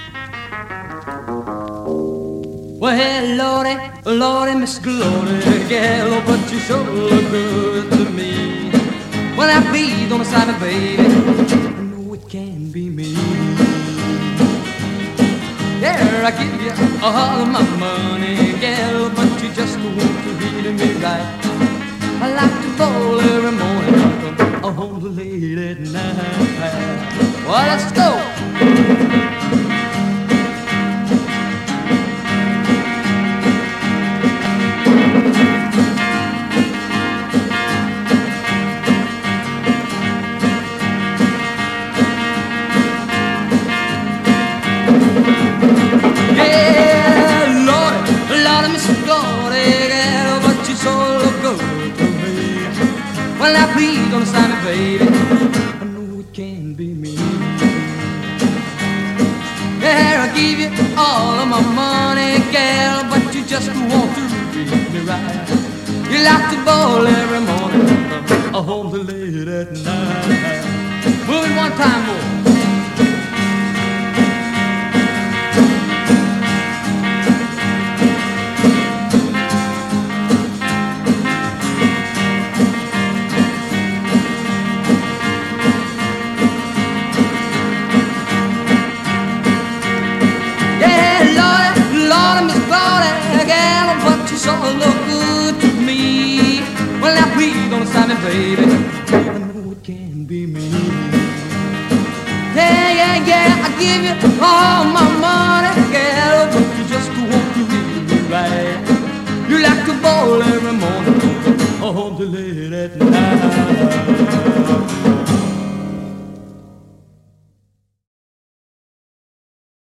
Well, hey, Lordy, Lordy, Miss Glory, gal, but you sure look good to me. When that beat on the side of baby, I know it can be me. Yeah, I give you all of my money, gal, but you just won't treat me right. I like to bowl every morning, come home late at night. Well, let's go. Well, now please don't sign it, baby. I know it can be me. Yeah, I'll give you all of my money, gal, but you just want to treat me right. You like to bowl every morning, home late at night. Move it one time more. So look good to me. Well, now please don't sign it, baby. I know it can be me. Yeah, yeah, yeah, I give you all my money, girl, but you just won't treat me right. You like to bowl every morning, home till late at night.